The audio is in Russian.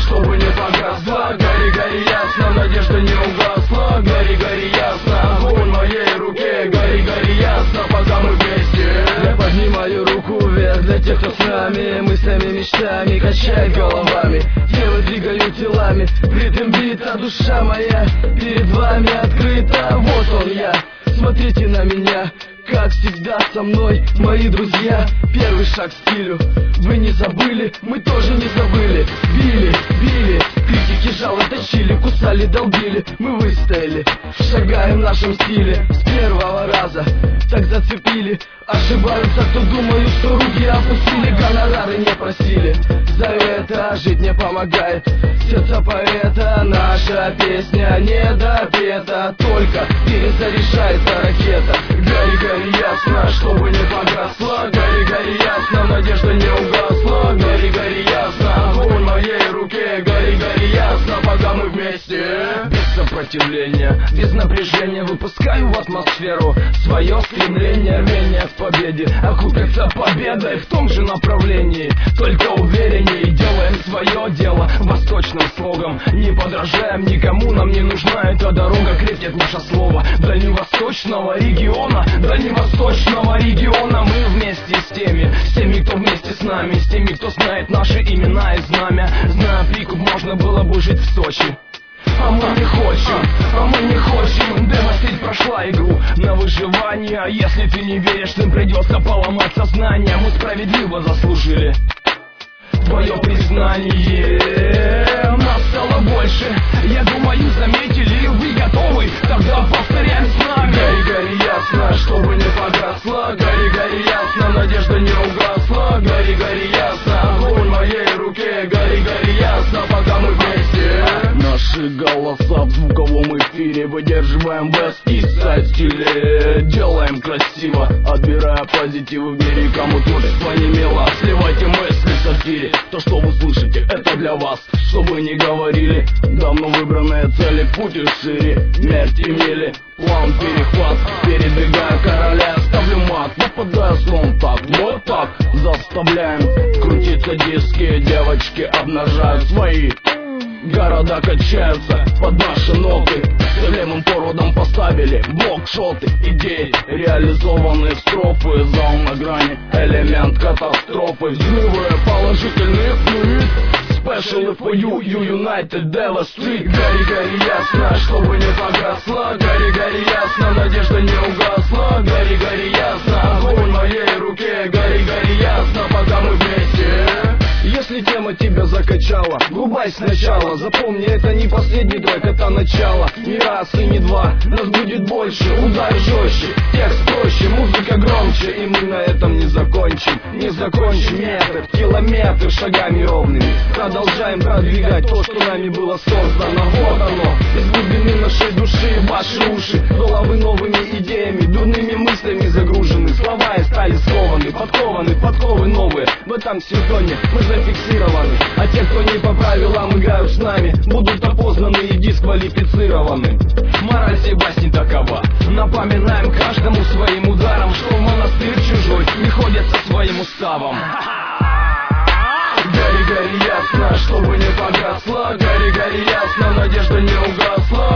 чтобы не погасла. Гори, гори ясно, надежда не угасла. Гори, гори ясно, огонь в моей руке. Гори, гори ясно, пока мы вместе. Я поднимаю руку вверх для тех, кто с нами. Мыслями, мечтами качает головами. Тело двигаю телами, в ритм бита. Душа моя перед вами открыта. Вот он я, смотрите на меня. Как всегда со мной, мои друзья. Первый шаг к стилю. Вы не забыли, мы тоже не забыли. Били, били, критики жало точили, кусали, долбили. Мы выстояли, шагаем в нашем стиле. С первого раза так зацепили. Ошибаются, кто думают, что руки опустили. Гонорары не просили. За это жить не помогает сердце поэта. Наша песня не допета, только перезаряжается ракета. Гори, гори ясно, чтобы не погасла. Гори, гори ясно, надежда не угасла. Гори, гори ясно, огонь в моей руке. Гори, гори ясно, пока мы вместе. Без сопротивления, без напряжения выпускаю в атмосферу свое стремление, рвение к победе. Окупится победой в том же направлении, только увереннее делаем свое дело восточным слогом. Не подражаем никому, нам не нужна эта дорога. Крепнет наше слово дальневосточного региона. Дальневосточного региона. Мы вместе с теми, кто вместе с нами, с теми, кто знает наши имена и знамя. Зная прикуп, можно было бы жить в Сочи. А мы не хотим, Демо-стиль прошла игру на выживание. А если ты не веришь, им придется поломать сознание. Мы справедливо заслужили твое признание. Нас стало больше, я думаю, заметили. Вы готовы? Тогда повторяем с нами. Гори, гори ясно, чтобы не погасла. Гори, гори ясно, надежда не угасла. Гори, гори ясно, огонь в моей руке. Гори, гори ясно, пока мы вместе. Наши голоса в звуковом эфире выдерживаем West East Side стиле. Делаем красиво, отбирая позитивы в мире. Кому творчество не мило, сливайте мысли в сатире. То, что вы слышите, это для вас, что вы не говорили. Давно выбранные цели, путь и шире. Смерть и мили, план перехват. Передвигая короля, ставлю мат. Попадая слон так, вот так. Заставляем крутиться диски. Девочки обнажают свои. Города качаются под наши ноты. Целевым породом поставили блокшоты. Идеи, реализованные строфы. Зал на грани, элемент катастрофы. Взрывы положительных флюид. Special for you, you United, Deva Street. Гори, гори ясно, чтобы не погасла. Гори, гори ясно, надежда не угасла. Гори, гори ясно, огонь в моей руке. Гори, гори ясно, пока мы вместе. Если тема тебя закачала, врубай сначала. Запомни, это не последний трек, это начало. Не раз и не два, нас будет больше. Удар жестче, текст проще, музыка громче. И мы на этом не закончим. Не закончим метр, километр шагами ровными. Продолжаем продвигать то, что нами было создано. Вот оно, из глубины нашей души ваши уши. Головы новыми идеями, дурными мыслями загружены. Слова и стали скованы, подкованы, подковы новые. В этом сезоне мы зафиксированы. А те, кто не по правилам играют с нами, будут опознаны и дисквалифицированы. Мораль сей басни такова. Напоминаем каждому своим ударом, что в монастырь чужой не ходят со своим уставом. Гори, гори ясно, чтобы не погасла. Гори, гори ясно, надежда не угасла.